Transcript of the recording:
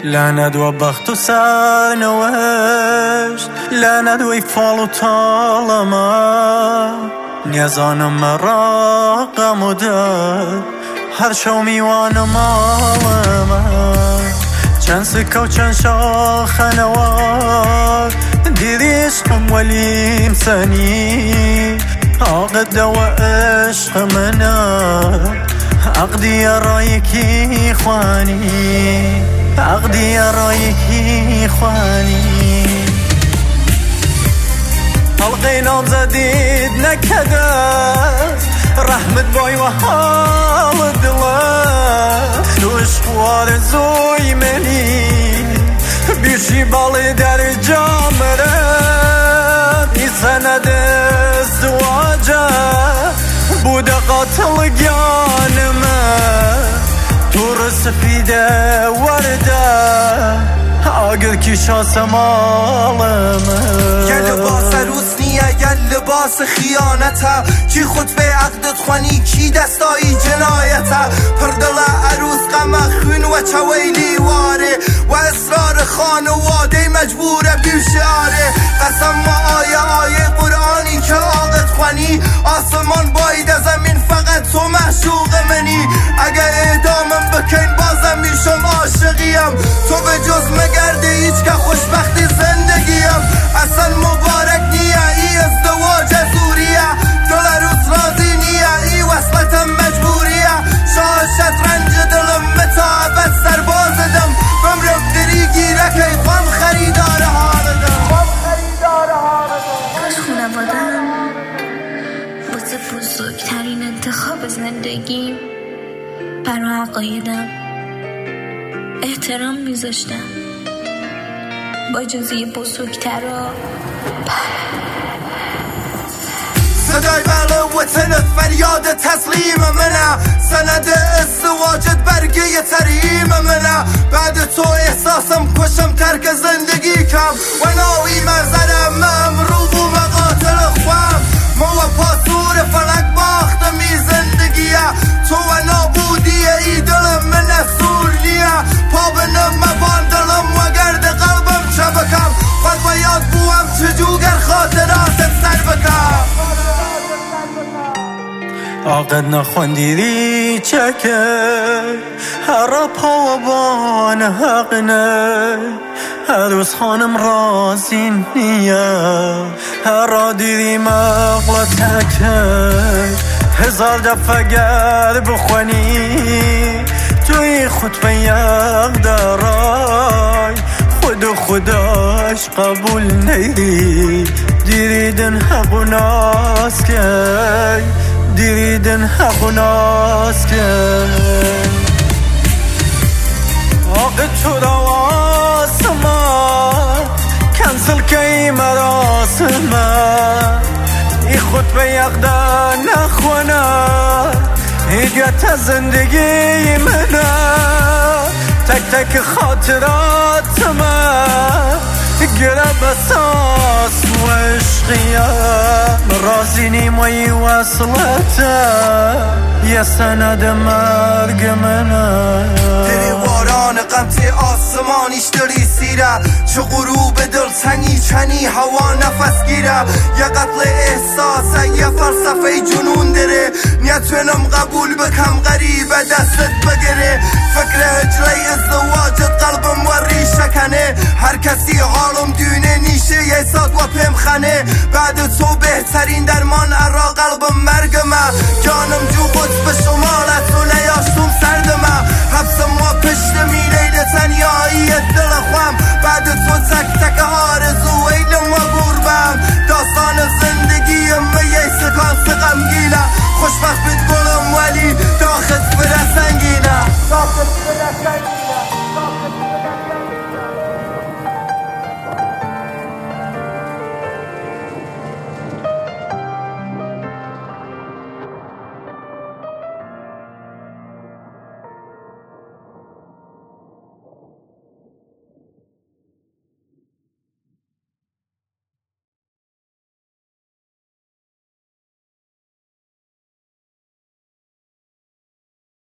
لعنت و بخت و سرنوشت، لعنت و فال و طالما نیازانم مرا غم و درد هر شو میوانم آلما چند سکه و چند شاخه نوار دیدی عشقم ولیم سنی عقد و عشق منا عقدی رایکی خوانی عقدی رایکی خوانی حلقه نام زدید نکدست رحمت بای و حال دلست تو عشق آرزوی منی بیشی بالی در جامرم ای سند ازدواجه بوده قاتل گانمه تو سفیده ورده اگر کی شاس مالمه یه لباس عروس نیه یه لباس خیانته کی خود به عقدت خوانی کی دستایی جنایته پردل عروس غم خون و چویلی واره و اصرار خانواده مجبوره بیشاره قسم ما آیه قرآنی که عقد خوانی آسمان باید زمین فقط تو معشوق منی اگه اعدامم بکن بازم میشم عاشقیم تو به جز مگرده هیچ که خوشبختی زندگیم اصلا مبارک نیه ای ازدواج زوریه دل عروس راضی نیه ای وصلتم مجبوریه شاه شطرنج دلم متعبت سربازدم بمرم دری گیره که خم خریدار حالدم کاش خونوادم واسه بزرگترین انتخاب زندگیم برا عقایدم احترام میذاشتم با اجازه بزرگترا صدای بله وطنت فریاد تسلیم منه سند ازدواجت برگه تریم منه بعد تو احساسم کشم ترک زندگی کم و ناوی مغزرم ممروض و مقاتل خوام ما و پاسور فلک باختمی زندگیه تو و نابودیه ای دلم من اصول نیه پا بنم مبان دلم و گرد قلبم چبکم خود باید بوم چجوگر خاطرات سر بکم عقد نخوندیدی چکه هر پا و بان حق نه عروس خانم رازی نیه هر دیدی مغلا تکه هزار دفعه گر بخوانی توی خطبه یک درای خود خداش قبول نیدی دیریدن حق و ناس که دیریدن حق و ناس که عقد شد آسمان کنسل که مراسمه ای خطبه یقدر نخونه هیگت زندگی منه تک تک خاطرات من گره بساس و عشقیم رازی نیمایی وصلته یه سند مرگ منه دریواران قمت آسمانیش دری سیره چه غروب دل تنی چنی هوا نفس گیره یه قتل احساسه یه فلسفه جنون داره نیتونم قبول بکم غریبه دستت بگره فکر هجره ازدواجت قلبم وری شکنه هر کسی حالم دونه نیشه یه ساد و پمخنه بعد تو بهترین درمان ارا قلب